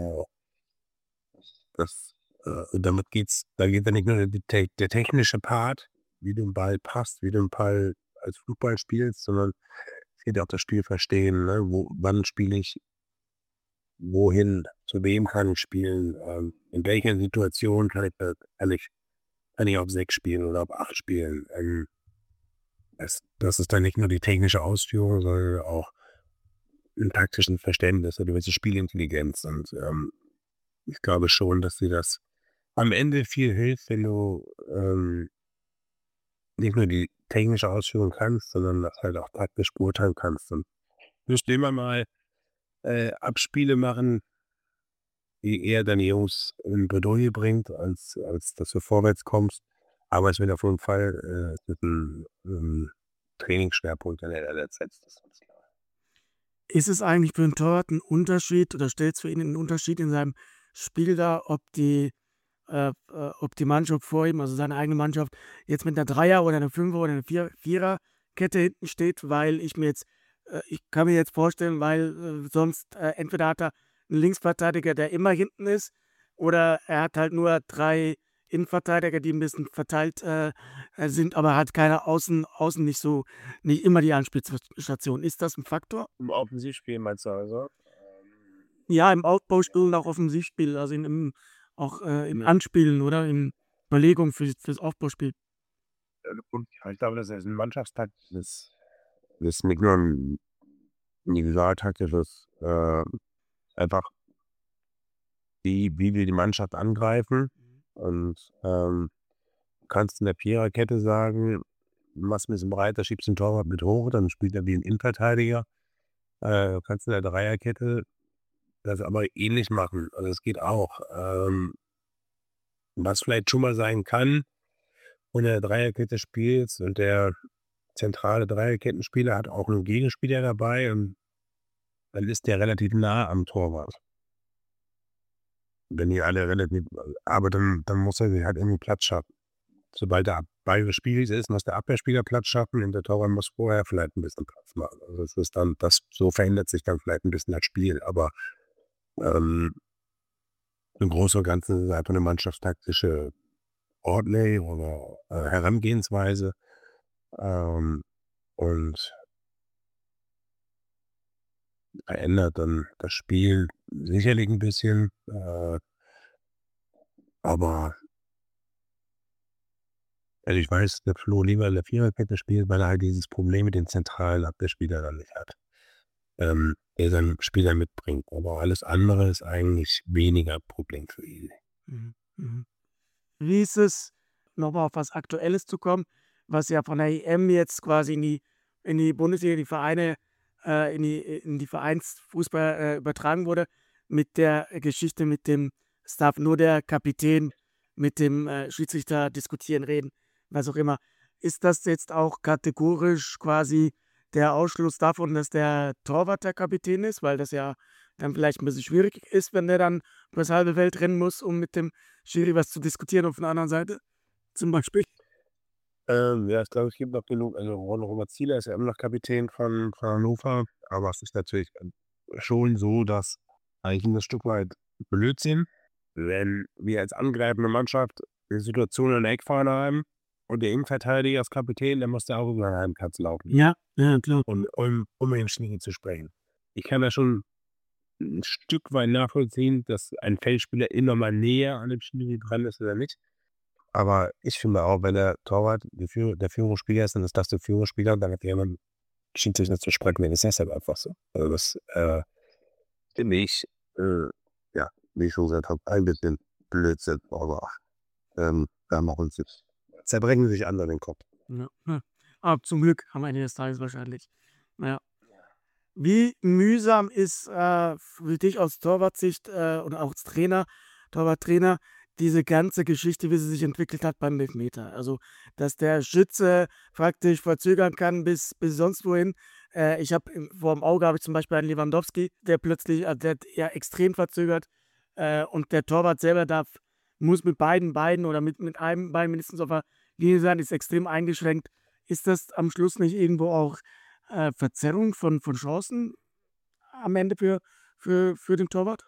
Das, da geht dann nicht nur der technische Part, wie du den Ball passt, wie du den Ball als Fußball spielst, sondern es geht ja auch das Spiel verstehen, ne? Wann spiele ich, wohin, zu wem kann ich spielen, in welcher Situation kann ich auf 6 spielen oder auf 8 spielen. Das ist dann nicht nur die technische Ausführung, sondern auch ein taktischen Verständnis, eine gewisse Spielintelligenz. Und ich glaube schon, dass dir das am Ende viel hilft, wenn du nicht nur die technische Ausführung kannst, sondern das halt auch taktisch beurteilen kannst. Und wirst du immer mal Abspiele machen, die eher deine Jungs in Bredouille bringt, als dass du vorwärts kommst. Aber es wird auf jeden Fall mit einem Trainingsschwerpunkt in der NLZ. Das ist ganz klar. Ist es eigentlich für 'n Torwart 'n Unterschied oder stellt's für ihn 'n Unterschied in seinem Spiel dar, ob die Mannschaft vor ihm, also seine eigene Mannschaft, jetzt mit 'ner Dreier oder 'ner Fünfer oder 'ner Viererkette hinten steht, weil ich kann mir jetzt vorstellen, weil sonst entweder hat er 'n Linksverteidiger, der immer hinten ist, oder er hat halt nur 3 Innenverteidiger, die 'n bisschen verteilt sind, aber hat keine außen nicht immer die Anspielstation. Ist das 'n Faktor? Im Offensivspiel meinst du also? Ja, im Aufbauspiel und auch Offensivspiel, also auch im Ja. Anspielen oder in Überlegung fürs Aufbauspiel. Und ich glaube, das ist ein mannschaftstaktisches, das ist nicht nur ein individualtaktisches, einfach wie wir die Mannschaft angreifen. Und kannst in der Viererkette sagen, machst ein bisschen breiter, schiebst den Torwart mit hoch, dann spielt er wie ein Innenverteidiger. Kannst in der Dreierkette das aber ähnlich machen. Also es geht auch. Was vielleicht schon mal sein kann, wenn du in der Dreierkette spielst und der zentrale Dreierkettenspieler hat auch einen Gegenspieler dabei und dann ist der relativ nah am Torwart. Wenn die alle relativ, aber dann muss er sich halt irgendwie Platz schaffen. Sobald der Ball gespielt ist, muss der Abwehrspieler Platz schaffen und der Torwart muss vorher vielleicht ein bisschen Platz machen. Also das ist dann, so verändert sich dann vielleicht ein bisschen das Spiel, aber im Großen und Ganzen ist es einfach eine mannschaftstaktische Ordnung oder Herangehensweise. Und verändert dann das Spiel sicherlich ein bisschen, aber also ich weiß, der Flo lieber in der Viererkette spielt, weil er halt dieses Problem mit den zentralen Abwehrspielern dann nicht hat, der sein Spieler mitbringt. Aber alles andere ist eigentlich weniger Problem für ihn. Mhm. Mhm. Wie ist es, nochmal auf was Aktuelles zu kommen, was ja von der EM jetzt quasi in die Bundesliga, die Vereine, in die Vereinsfußball übertragen wurde, mit der Geschichte mit dem, es darf nur der Kapitän mit dem Schiedsrichter diskutieren, reden, was auch immer. Ist das jetzt auch kategorisch quasi der Ausschluss davon, dass der Torwart der Kapitän ist, weil das ja dann vielleicht ein bisschen schwierig ist, wenn der dann übers halbe Feld rennen muss, um mit dem Schiri was zu diskutieren auf der anderen Seite, zum Beispiel? Ja, ich glaube, es gibt noch genug, also Ron-Robert Zieler ist ja immer noch Kapitän von Hannover, aber es ist natürlich schon so, dass eigentlich ein Stück weit Blödsinn, wenn wir als angreifende Mannschaft die Situation in der Eckfahne haben und der Innenverteidiger ist Kapitän, dann muss der auch über den halben Platz laufen, Ja, ja, klar. um mit dem Schiri zu sprechen. Ich kann da schon ein Stück weit nachvollziehen, dass ein Feldspieler immer mal näher an dem Schiri dran ist oder nicht. Aber ich finde auch, wenn der Torwart der Führungsspieler ist, dann ist das der Führungsspieler und dann hat jemand Schiedsrichter zu sprechen, dann ist das halt einfach so. Also das finde ich, ja, wie ich schon gesagt habe, ein bisschen Blödsinn, aber da machen sich, zerbrechen sich andere den Kopf. Ja, ja. Aber zum Glück am Ende des Tages wahrscheinlich. Ja. Wie mühsam ist für dich aus Torwartsicht oder auch als Trainer, Torwarttrainer, diese ganze Geschichte, wie sie sich entwickelt hat beim Elfmeter? Also, dass der Schütze praktisch verzögern kann bis sonst wohin. Ich habe vor dem Auge habe ich zum Beispiel einen Lewandowski, der plötzlich, der hat ja extrem verzögert und der Torwart selber muss mit beiden Beinen oder mit einem Bein mindestens auf der Linie sein, ist extrem eingeschränkt. Ist das am Schluss nicht irgendwo auch Verzerrung von Chancen am Ende für den Torwart?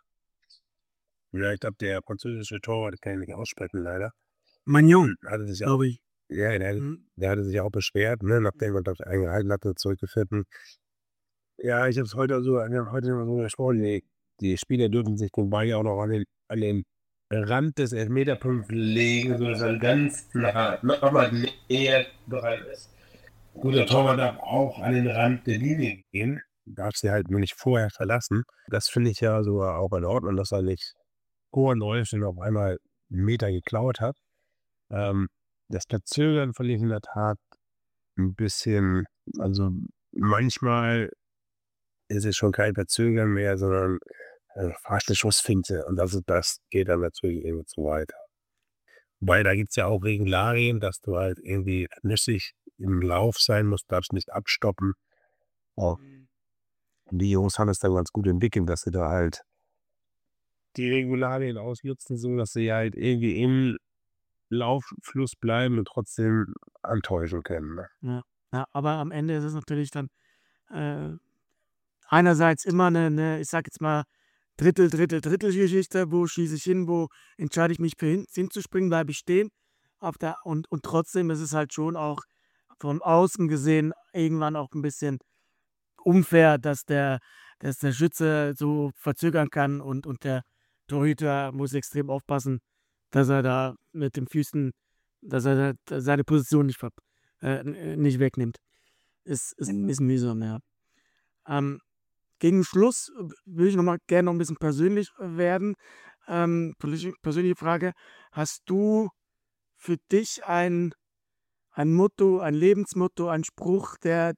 Ja, ich glaube, der französische Torwart, das kann ich nicht aussprechen leider, Magnon, hatte sich auch, glaube ich. ja, Mhm. der hatte sich auch beschwert, ne, nachdem er, glaube ich, eingehalten hatte, zurückgepfiffen. Ja, ich habe es heute so, wir haben heute immer so gesprochen, die Spieler dürfen sich den Ball ja auch noch an den Rand des Elfmeterpunkts legen, sodass er ganz noch mal näher bereit ist. Gut, der Torwart darf auch an den Rand der Linie gehen, darf sie halt nur nicht vorher verlassen. Das finde ich ja sogar auch in Ordnung, dass er nicht vor Neustädter auf einmal 'n Meter geklaut hat. Ähm, Das Verzögern fand ich in der Tat ein bisschen, also manchmal ist es schon kein Verzögern mehr, sondern fast 'ne Schussfinte und das geht dann natürlich irgendwie zu weit. Wobei, da gibt's ja auch Regularien, dass du halt irgendwie flüssig im Lauf sein musst, darfst nicht abstoppen. Ja. Mhm. Die Jungs haben es dann ganz gut entwickelt, dass sie da halt die Regularien ausnutzen, so dass sie halt irgendwie im Lauffluss bleiben und trotzdem antäuschen können, ne? Ja. Ja, aber am Ende ist es natürlich dann äh, einerseits immer eine, ich sage jetzt mal, Drittel-Geschichte, wo schieße ich hin, wo entscheide ich mich für hinzuspringen, bleibe ich stehen. Und trotzdem ist es halt schon auch von außen gesehen irgendwann auch ein bisschen unfair, dass der Schütze so verzögern kann und der Torhüter muss extrem aufpassen, dass er da mit den Füßen, dass er da seine Position nicht wegnimmt. Ist mühsam, ja. Gegen Schluss würde ich gerne noch ein bisschen persönlich werden. Persönliche Frage. Hast du für dich ein Motto, ein Lebensmotto, ein Spruch, der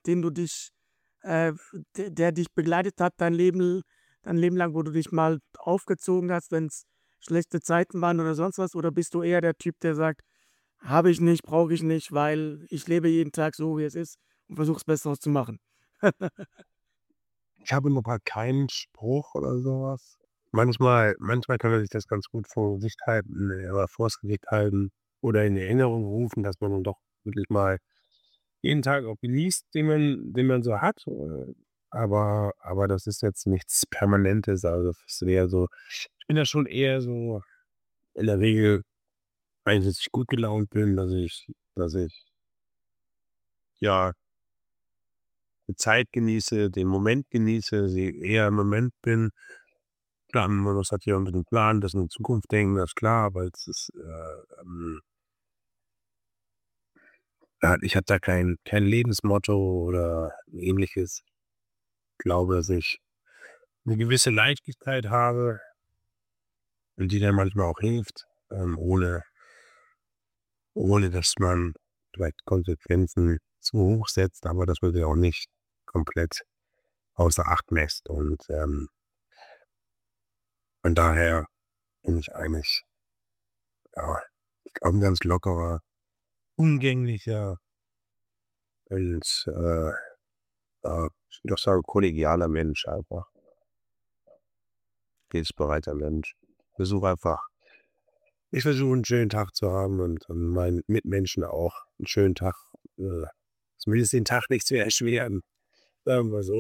dich begleitet hat, dein Leben lang, wo du dich mal aufgezogen hast, wenn es schlechte Zeiten waren oder sonst was? Oder bist du eher der Typ, der sagt, habe ich nicht, brauche ich nicht, weil ich lebe jeden Tag so, wie es ist und versuche das Beste daraus zu machen? Ich habe noch mal keinen Spruch oder sowas. Manchmal kann man sich das ganz gut vor Gesicht halten, oder vors Gesicht halten oder in Erinnerung rufen, dass man dann doch wirklich mal jeden Tag auch genießt, den man so hat. Aber das ist jetzt nichts Permanentes. Also, es wäre so, ich bin ja schon eher so in der Regel, wenn ich gut gelaunt bin, dass ich, ja, die Zeit genieße, den Moment genieße, eher im Moment bin. Klar, man hat ja mit dem Plan, das in die Zukunft denken, das ist klar, aber es ist, ich habe da kein Lebensmotto oder Ähnliches. Ich glaube, dass ich eine gewisse Leichtigkeit habe und die dann manchmal auch hilft, ohne dass man vielleicht Konsequenzen zu hoch setzt, aber dass man sie auch nicht komplett außer Acht lässt. Und, von daher bin ich eigentlich, ja, ich glaube, 'n ganz lockerer, umgänglicher und, ich würde auch sagen, kollegialer Mensch einfach. Hilfsbereiter Mensch. Versuche einfach Ich versuche 'n schönen Tag zu haben und meinen Mitmenschen auch 'n schönen Tag, äh, zumindest den Tag nicht zu erschweren, sagen wir so.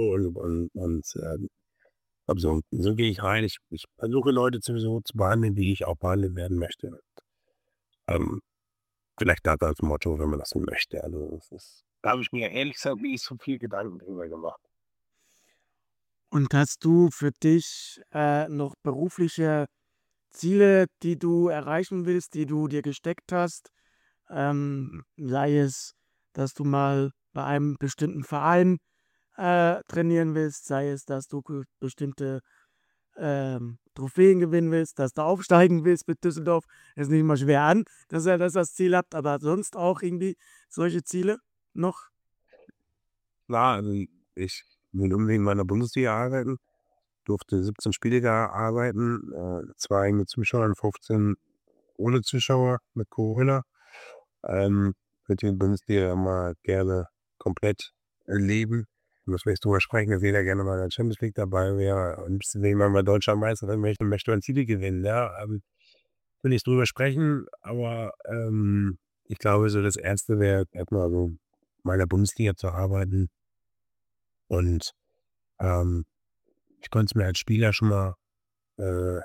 Aber so gehe ich rein. Ich versuche Leute so zu behandeln, wie ich auch behandelt werden möchte. Ähm, Vielleicht das als Motto, wenn man das so möchte. Also, da habe ich mir ehrlich gesagt nicht so viel Gedanken drüber gemacht. Und hast du für dich noch berufliche Ziele, die du erreichen willst, die du dir gesteckt hast? Sei es, dass du mal bei einem bestimmten Verein trainieren willst, sei es, dass du bestimmte Trophäen gewinnen willst, dass du aufsteigen willst mit Düsseldorf. Das nehme ich mal schwer an, dass ihr das Ziel habt, aber sonst auch irgendwie solche Ziele noch? Klar, also, ich will unbedingt in meiner Bundesliga arbeiten, durfte 17 Spiele da arbeiten, 2 mit Zuschauern, 15 ohne Zuschauer mit Corona. Würde die Bundesliga mal gerne komplett erleben. Müssen wir jetzt drüber sprechen, dass jeder gerne mal in der Champions League dabei wäre. Am liebsten, wenn man mal Deutscher Meister werden möchte man Titel gewinnen, ja. Will nicht drüber sprechen, aber, ich glaube, so das Erste wäre erstmal so mal in der Bundesliga zu arbeiten und, ähm, ich konnte es mir als Spieler schon mal, äh,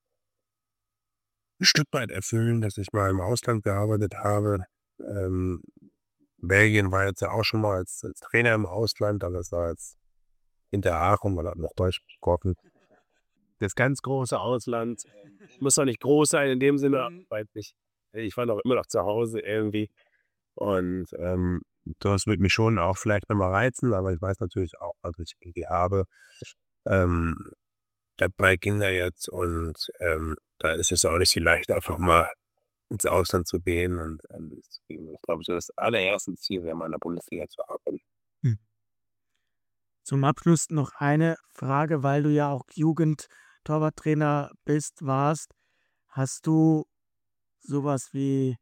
'n Stück weit erfüllen, dass ich mal im Ausland gearbeitet habe. Ähm, Belgien war jetzt ja auch schon mal als Trainer im Ausland, aber das war jetzt Interaachen, man hat noch Deutsch gesprochen. Das ganz große Ausland muss doch nicht groß sein in dem Sinne, weil ich war noch immer noch zu Hause irgendwie und, das würde mich schon auch vielleicht noch mal reizen, aber ich weiß natürlich auch, was ich irgendwie habe. Ähm, Ich habe 3 Kinder jetzt und, da ist es auch nicht so leicht, einfach mal ins Ausland zu gehen und, deswegen, ich glaube, so das allererste Ziel wäre mal in der Bundesliga zu arbeiten. Hm. Zum Abschluss noch eine Frage, weil du ja auch Jugendtorwarttrainer warst. Hast du sowas wie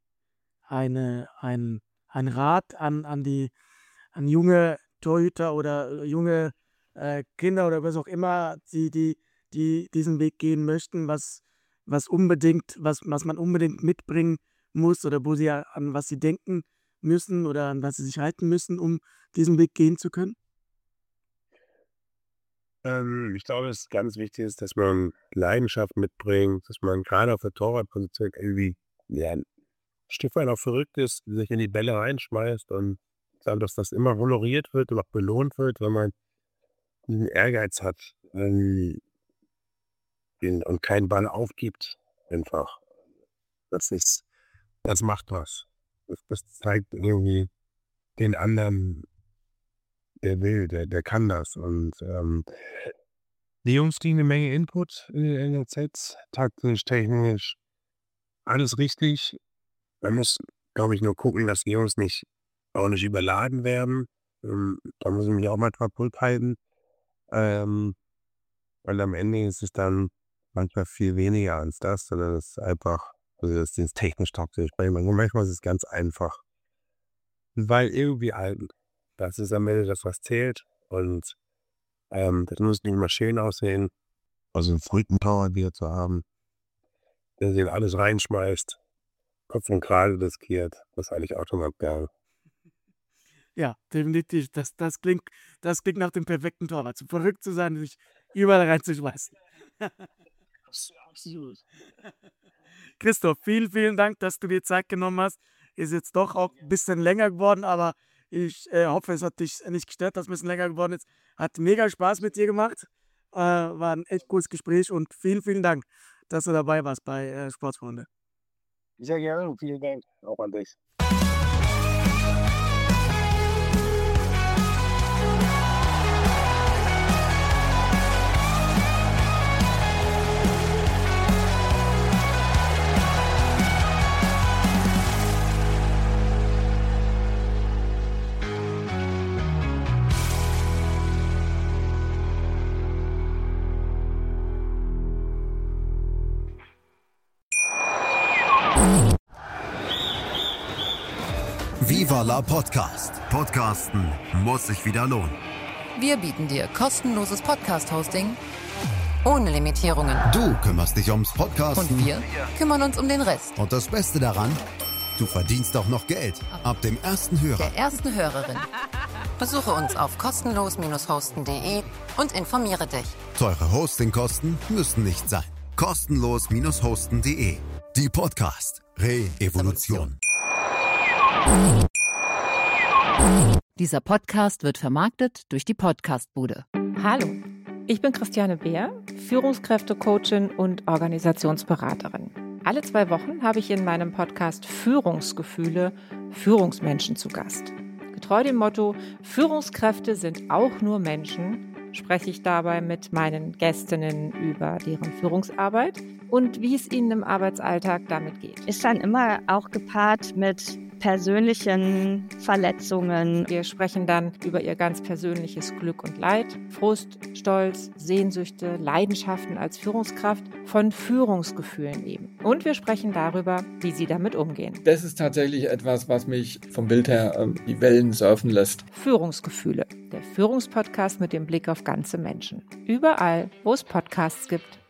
ein Rat an junge Torhüter oder junge Kinder oder was auch immer, die diesen Weg gehen möchten, was man unbedingt mitbringen muss oder an was sie denken müssen oder an was sie sich halten müssen, um diesen Weg gehen zu können? Ich glaube, dass es ganz wichtig ist, dass man Leidenschaft mitbringt, dass man gerade auf der Torwartposition irgendwie, ja, 'n Stück weit auch verrückt ist, sich in die Bälle reinschmeißt und dann, dass das immer honoriert wird und auch belohnt wird, wenn man diesen Ehrgeiz hat. und keinen Ball aufgibt, einfach. Das macht was. Das zeigt irgendwie den anderen, der will, der kann das. Und die Jungs kriegen eine Menge Input in den NLZs, taktisch, technisch, alles richtig. Man muss, glaube ich, nur gucken, dass die Jungs auch nicht überladen werden. Da muss ich mich auch manchmal zurückhalten. Weil am Ende ist es dann manchmal viel weniger als das, sondern es ist einfach, also das ist technisch-taktisch. Manchmal ist es ganz einfach. Weil irgendwie das ist am Ende das, was zählt. Und das muss nicht mal schön aussehen. Also einen verrückten Power wieder zu haben, der sich in alles reinschmeißt, Kopf und Kragen riskiert, das eigentlich auch schon mal geil. Ja, definitiv. Das klingt nach dem perfekten Torwart. So verrückt zu sein, sich überall reinzuschmeißen. Absolut. Christoph, vielen, vielen Dank, dass du dir Zeit genommen hast. Ist jetzt doch auch ein bisschen länger geworden, aber ich hoffe, es hat dich nicht gestört, dass es ein bisschen länger geworden ist. Hat mega Spaß mit dir gemacht. War ein echt cooles Gespräch und vielen, vielen Dank, dass du dabei warst bei Sportsfreunde. Sehr gerne und vielen Dank auch an dich. Viva la Podcast. Podcasten muss sich wieder lohnen. Wir bieten dir kostenloses Podcast-Hosting ohne Limitierungen. Du kümmerst dich ums Podcasten. Und wir kümmern uns um den Rest. Und das Beste daran, du verdienst auch noch Geld. Ab dem ersten Hörer. Der ersten Hörerin. Besuche uns auf kostenlos-hosten.de und informiere dich. Teure Hostingkosten müssen nicht sein. Kostenlos-hosten.de. Die Podcast Re-Evolution. Dieser Podcast wird vermarktet durch die Podcastbude. Hallo, ich bin Christiane Beer, Führungskräftecoachin und Organisationsberaterin. Alle 2 Wochen habe ich in meinem Podcast Führungsgefühle Führungsmenschen zu Gast. Getreu dem Motto, Führungskräfte sind auch nur Menschen, spreche ich dabei mit meinen Gästinnen über deren Führungsarbeit und wie es ihnen im Arbeitsalltag damit geht. Ist dann immer auch gepaart mit persönlichen Verletzungen. Wir sprechen dann über ihr ganz persönliches Glück und Leid, Frust, Stolz, Sehnsüchte, Leidenschaften als Führungskraft, von Führungsgefühlen eben. Und wir sprechen darüber, wie sie damit umgehen. Das ist tatsächlich etwas, was mich vom Bild her die Wellen surfen lässt. Führungsgefühle, der Führungspodcast mit dem Blick auf ganze Menschen. Überall, wo es Podcasts gibt.